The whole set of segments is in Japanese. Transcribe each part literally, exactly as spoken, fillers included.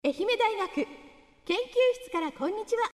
愛媛大学研究室からこんにちは。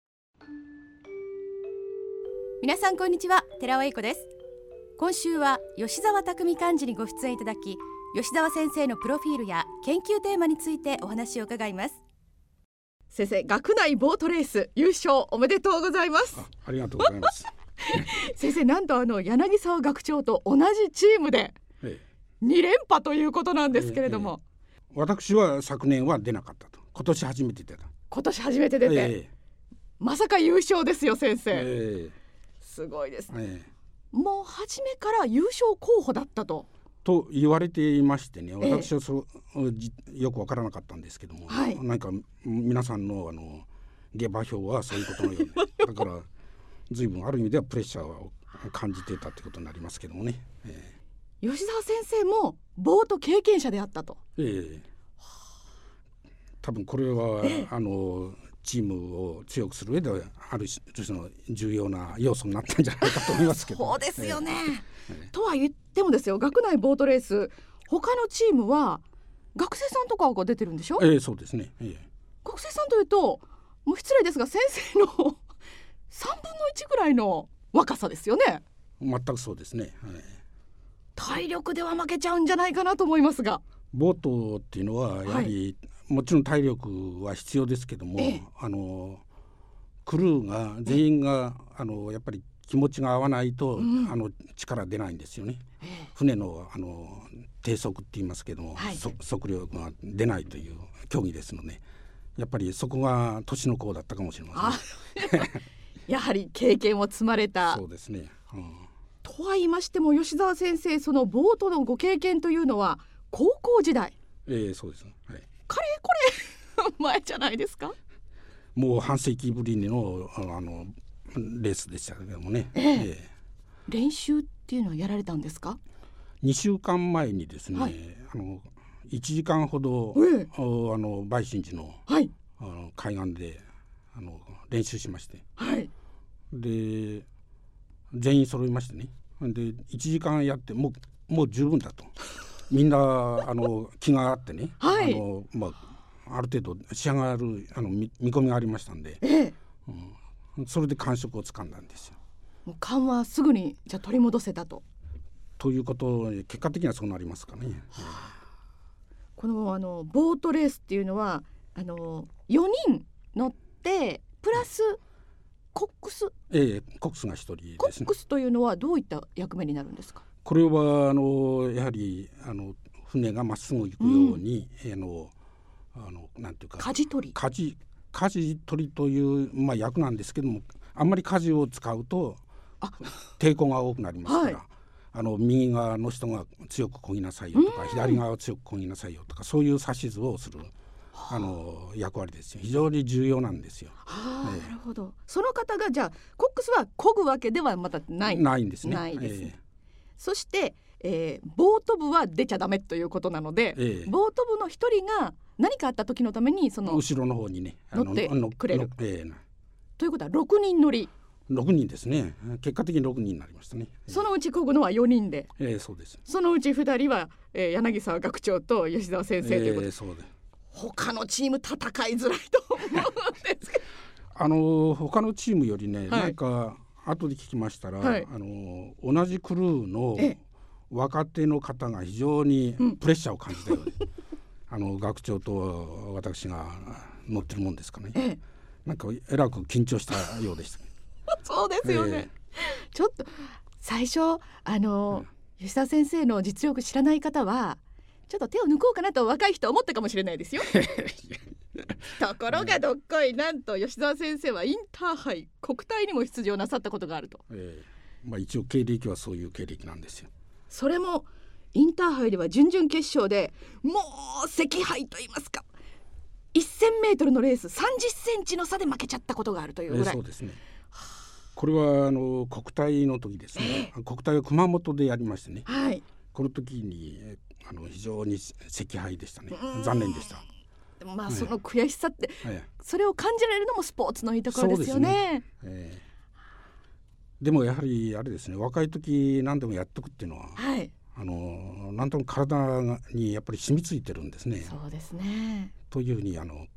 皆さんこんにちは、寺尾英子です。今週は吉澤匠幹事にご出演いただき、吉澤先生のプロフィールや研究テーマについてお話を伺います。 先生、学内ボートレース優勝おめでとうございます。 あ, ありがとうございます先生、なんとあの柳沢学長と同じチームでに連覇ということなんですけれども、 ええええ、私は昨年は出なかったと。今年初めて出た。 今年初めて出て、ええ、まさか優勝ですよ先生、ええ、すごいですね、ええ、もう初めから優勝候補だったとと言われていましてね、私はそう、ええ、よくわからなかったんですけども、はい、なんか皆さんのあの下馬評はそういうことのようにだから随分ある意味ではプレッシャーを感じていたということになりますけどもね、ええ、吉澤先生もボート経験者であったと、 ええ、多分これは、ええ、あのチームを強くする上ではある種の重要な要素になったんじゃないかと思いますけどそうですよね、ええええ、とは言ってもですよ、学内ボートレース他のチームは学生さんとかが出てるんでしょ。 ええ、そうですね、ええ、 学生さんというともう失礼ですが先生のさんぶんのいちぐらいの若さですよね。 全くそうですね、ええ、 体力では負けちゃうんじゃないかなと思いますが、 ボートっていうのはやはり、はい、もちろん体力は必要ですけども、ええ、あのクルーが全員があのやっぱり気持ちが合わないと、うん、あの力出ないんですよね、ええ、船の、あの低速って言いますけども、はい、速力が出ないという競技ですので、やっぱりそこが年の功だったかもしれませんやはり経験を積まれた。 そうですね、うん、とは言いましても吉澤先生、そのボートのご経験というのは高校時代、 ええ、そうです、はい、 かれこれ前じゃないですか。 もう半世紀ぶりの、あのレースでしたけどもね、ええええ、 練習っていうのはやられたんですか。 にしゅうかんまえにですね、はい、あのいちじかんほど、ええ、あの梅神寺の、はい、あの海岸であの練習しまして、はい、で全員揃いましてね、でいちじかんやってもう、もう十分だとみんなあの気があってね、はい、あのまあ、ある程度仕上がるあの 見, 見込みがありましたんで、ええ、うん、それで感触をつかんだんですよ。 もう勘はすぐにじゃ取り戻せたとということ、結果的にはそうなりますかね、はあ、 この、あのボートレースっていうのはあのよにん乗ってプラスコックス、 ええ、コックスがひとりですね。 コックスというのはどういった役目になるんですか。 これはあのやはりあの船がまっすぐ行くように、うん、あのあのなんていうか舵取り舵舵取りという、まあ、役なんですけども、あんまり舵を使うと抵抗が多くなりますから、はい、あの右側の人が強く漕ぎなさいよとか、左側を強く漕ぎなさいよとか、そういう指図をするあの役割ですよ。非常に重要なんですよ。 はあ、えー、なるほど。その方がじゃあコックスは漕ぐわけではまたないないんですね。 ないですね、えー、そして、えー、ボート部は出ちゃダメということなので、えー、ボート部の一人が何かあった時のためにその後ろの方にね乗ってくれる、 えー、 ということはろくにん乗りろくにんですね。結果的にろくにんになりましたね。 そのうち漕ぐのはよにんで、 えー、そうです。 そのうちふたりは、えー、柳沢学長と吉澤先生ということで、 えー、そうです。 他のチーム戦いづらいと思うんですけどあの他のチームよりね、はい、なんか後で聞きましたら、はい、あの同じクルーの若手の方が非常にプレッシャーを感じたようで、うん、あの学長と私が乗ってるもんですかね、ええ、なんかえらく緊張したようでしたそうですよね、えー、ちょっと最初あの、うん、吉澤先生の実力知らない方はちょっと手を抜こうかなと若い人は思ったかもしれないですよところがどっこい、なんと吉澤先生はインターハイ国体にも出場なさったことがあると、 えーまあ、一応経歴はそういう経歴なんですよ。 それもインターハイでは準々決勝でもう惜敗と言いますか、せんメートルのレースさんじゅっセンチの差で負けちゃったことがあるというぐらい、えー、 そうですね。これはあの国体の時ですね、えー、国体は熊本でやりましてね、はい、この時にあの非常に惜敗でしたね。残念でした。 でもまあその悔しさって、はい、それを感じられるのもスポーツのいいところですよね。そうですね、えー、でもやはりあれですね、若い時何でもやっとくっていうのは、はい、あのなんとも体にやっぱり染みついてるんですね。 そうですね。 というふうにあの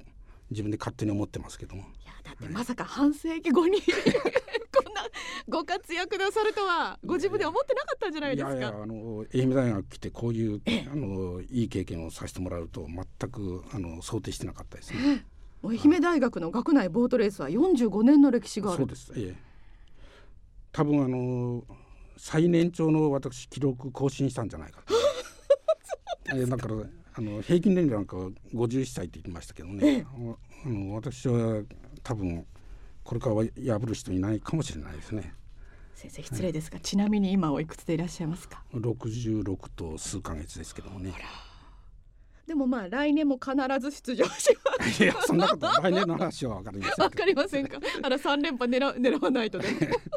自分で勝手に思ってますけども。いやだってまさか半世紀後にこんなご活躍なさるとはご自分で思ってなかったんじゃないですか。 いやいやあの愛媛大学来てこういうあのいい経験をさせてもらうと全くあの想定してなかったですね。 愛媛大学の学内ボートレースはよんじゅうごねんの歴史がある。 そうです、ええ、多分あの最年長の私記録更新したんじゃないかとえだからあの平均年齢なんかはごじゅういっさいって言ってましたけどね、あの私は多分これからは破る人いないかもしれないですね。 先生失礼ですが、はい、ちなみに今おいくつでいらっしゃいますか。 ろくじゅうろくと数ヶ月ですけどもね。 でもまあ来年も必ず出場します。 いやそんなこと来年の話は分かりません。 分かりませんか。あらさん連覇狙、狙わないとね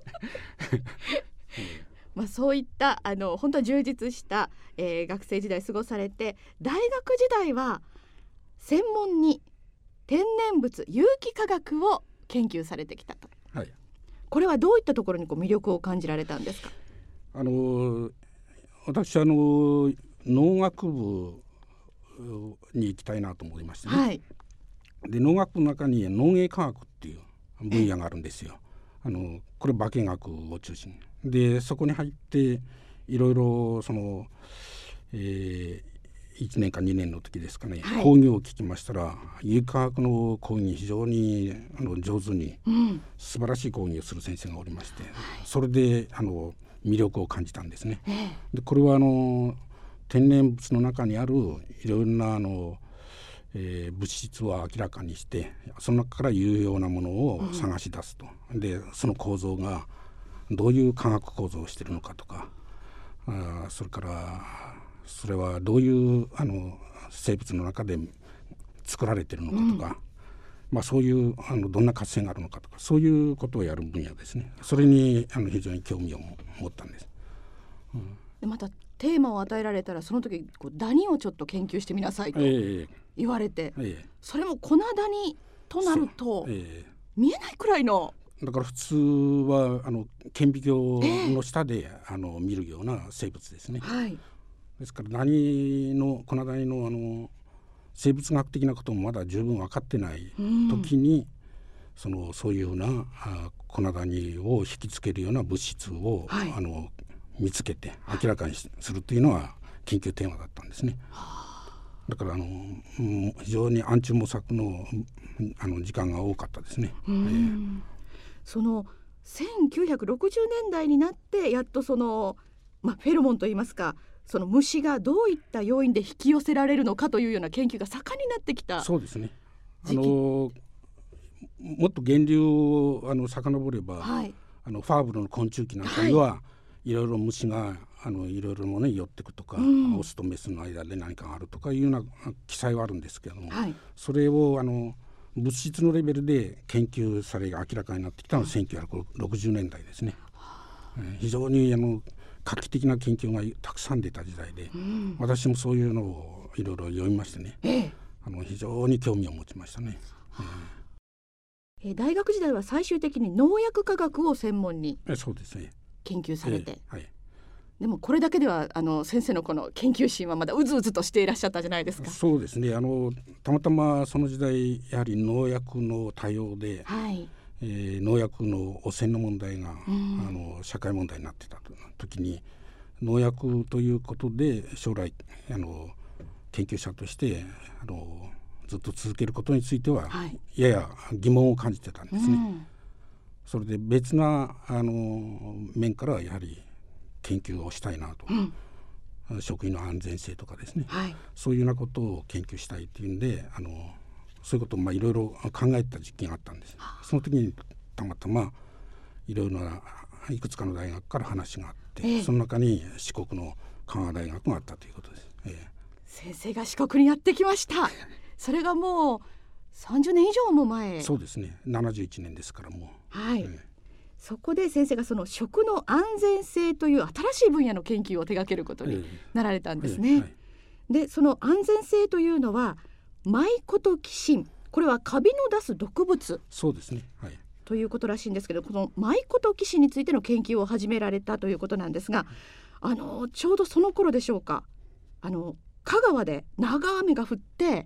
まあそういったあの本当は充実した、えー、学生時代過ごされて、大学時代は専門に天然物有機化学を研究されてきたと、はい、これはどういったところにこう魅力を感じられたんですか。 あの私あの農学部に行きたいなと思いましてね、はい、で農学部の中に農芸科学っていう分野があるんですよ。あのこれ化学を中心で、そこに入っていろいろその、えー、いちねんかにねんの時ですかね、はい、講義を聞きましたら有機化学の講義に非常にあの上手に、うん、素晴らしい講義をする先生がおりまして、はい、それであの魅力を感じたんですね。でこれはあの天然物の中にあるいろんなあの、えー、物質を明らかにして、その中から有用なものを探し出すと、うん、でその構造がどういう化学構造をしているのかとか、あそれからそれはどういうあの生物の中で作られているのかとか、うん、まあ、そういうあのどんな活性があるのかとか、そういうことをやる分野ですね。それにあの非常に興味を持ったんです。 うん、でまたテーマを与えられたらその時こうダニをちょっと研究してみなさいと言われて、えーえー、それも粉ダニとなると、えー、見えないくらいの、 だから普通はあの顕微鏡の下で、えー、あの見るような生物ですね、はい、ですからダニの粉ダニのあの生物学的なこともまだ十分分かってない時に、うん、そのそういうようなあ粉ダニを引きつけるような物質を、はい、あの見つけて明らかにするというのは研究テーマだったんですね。だからあの非常に暗中模索の、あの時間が多かったですね。えー、 そのせんきゅうひゃくろくじゅうねんだいになってやっとその、まあ、フェロモンといいますか、その虫がどういった要因で引き寄せられるのかというような研究が盛んになってきた。 そうですね。あのもっと源流をあの遡れば、はい、あのファーブルの昆虫記なんかには、はい、いろいろ虫があのいろいろものに寄ってくとか、うん、オスとメスの間で何かがあるとかいうような記載はあるんですけども、はい、それをあの物質のレベルで研究されが明らかになってきたのはせんきゅうひゃくろくじゅうねんだいですね。えー、非常にあの画期的な研究がたくさん出た時代で、うん、私もそういうのをいろいろ読みましてね、ええ、あの非常に興味を持ちましたね。 えー、大学時代は最終的に農薬科学を専門に研究されて、 えーはい、 でもこれだけではあの先生のこの研究心はまだうずうずとしていらっしゃったじゃないですか。 そうですね。あのたまたまその時代やはり農薬の多様で、はい、えー、農薬の汚染の問題が、うん、あの社会問題になってた時に農薬ということで将来あの研究者としてあのずっと続けることについては、はい、やや疑問を感じてたんですね。うん、それで別なあの面からやはり研究をしたいなと、うん、食品の安全性とかですね、はい、そういうようなことを研究したいというんで、あのそういうことをまあいろいろ考えた時期があったんです。その時にたまたまいろいろないくつかの大学から話があって、えー、その中に四国の香川大学があったということです。えー、 先生が四国にやってきました。それがもうさんじゅうねん以上も前。 そうですね。ななじゅういちねんですからもう。 はい。えー、そこで先生がその食の安全性という新しい分野の研究を手掛けることになられたんですね。えーえーはい、でその安全性というのはマイコトキシン、これはカビの出す毒物、 そうですね、はい、 ということらしいんですけど、このマイコトキシンについての研究を始められたということなんですが、あのちょうどその頃でしょうか、あの香川で長雨が降って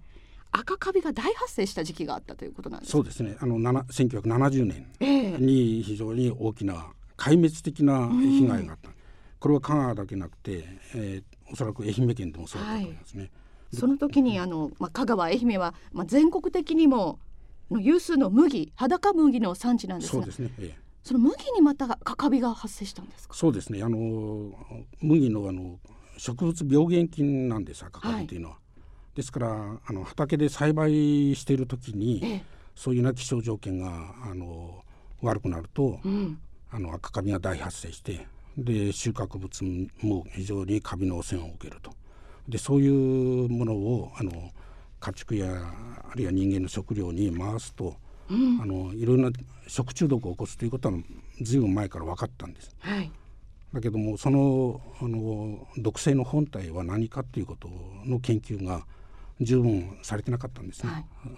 赤カビが大発生した時期があったということなんですか。 そうですね、あのせんきゅうひゃくななじゅうねんに非常に大きな壊滅的な被害があった、うん、これは香川だけなくて、えー、おそらく愛媛県でもそうだと思いますね、はい、 その時にあの、まあ、香川愛媛は、まあ、全国的にもの有数の麦裸麦の産地なんですが、 そうですね、ええ、 その麦にまた赤カビが発生したんですか。 そうですね、あの麦のあの植物病原菌なんです、赤カビというのは、はい、ですからあの畑で栽培している時に、ええ、そういうような気象条件があの悪くなると、うん、あの赤カビが大発生して、で収穫物も非常にカビの汚染を受けると。でそういうものをあの家畜やあるいは人間の食料に回すと、うん、あのいろんな食中毒を起こすということはずいぶん前から分かったんです、はい、だけどもその、あの毒性の本体は何かということの研究が十分されてなかったんですね、はい、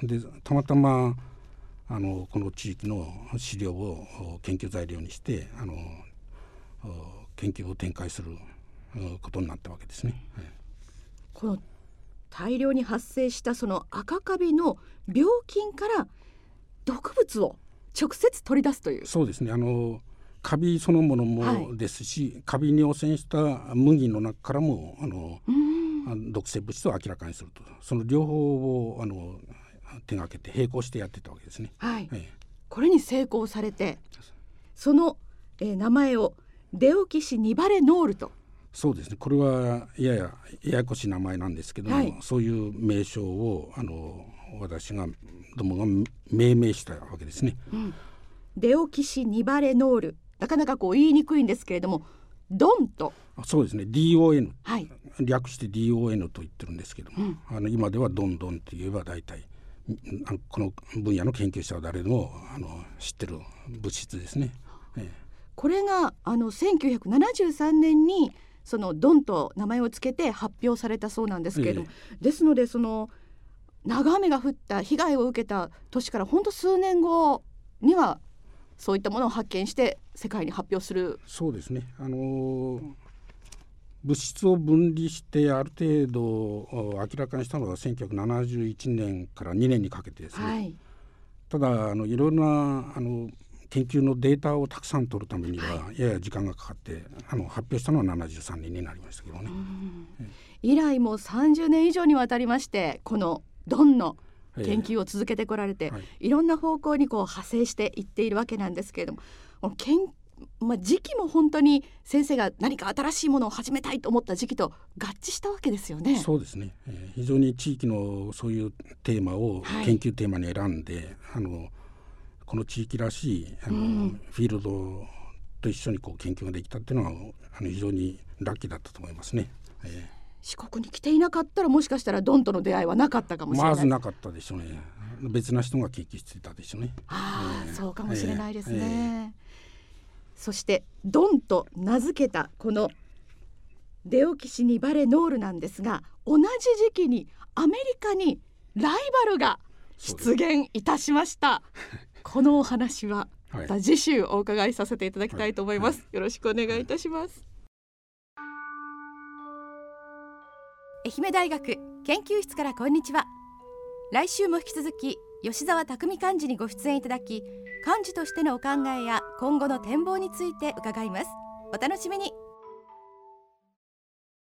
でたまたまあのこの地域の資料を研究材料にしてあの研究を展開することになったわけですね、はい、 この大量に発生したその赤カビの病菌から毒物を直接取り出すという。 そうですね、あのカビそのものもですし、はい、カビに汚染した麦の中からもあの毒性物質を明らかにすると、その両方をあの手がけて並行してやってたわけですね、 はいええ、これに成功されてその、えー、名前をデオキシニバレノールと。 そうですね、これはややややこしい名前なんですけども、はい、そういう名称をあの私がどもが命名したわけですね、うん、 デオキシニバレノール、なかなかこう言いにくいんですけれども、ドンと。 そうですね、 ディーオーエヌ、はい、略して ディーオーエヌ と言ってるんですけども、うん、あの今ではドンドンと言えば大体この分野の研究者は誰でもあの知ってる物質ですね、ええ、 これがあのせんきゅうひゃくななじゅうさんねんにそのドンと名前をつけて発表されたそうなんですけれども、ええ、ですのでその長雨が降った被害を受けた年からほんと数年後にはそういったものを発見して世界に発表する。 そうですね、あのー、物質を分離してある程度明らかにしたのはせんきゅうひゃくななじゅういちねんからにねんにかけてですね、はい、ただあのいろんなあの研究のデータをたくさん取るためにはやや時間がかかって、はい、あの発表したのはななじゅうさんねんになりましたけどね、 うん、以来もうさんじゅうねん以上にわたりましてこのドンの研究を続けてこられて、えーはい、いろんな方向にこう派生していっているわけなんですけれども、この研、まあ、時期も本当に先生が何か新しいものを始めたいと思った時期と合致したわけですよね。 そうですね、えー、非常に地域のそういうテーマを研究テーマに選んで、はい、あのこの地域らしいあの、うん、フィールドと一緒にこう研究ができたっていうのはあの非常にラッキーだったと思いますね、えー四国に来ていなかったらもしかしたらドンとの出会いはなかったかもしれない。 まずなかったでしょうね。別な人が研究していたでしょうね。 あ、えー、そうかもしれないですね、えーえー、そしてドンと名付けたこのデオキシニバレノールなんですが、同じ時期にアメリカにライバルが出現いたしましたこのお話はまた次週お伺いさせていただきたいと思います、はいはい、よろしくお願いいたします。 愛媛大学研究室からこんにちは。来週も引き続き吉澤匠幹事にご出演いただき、幹事としてのお考えや今後の展望について伺います。お楽しみに。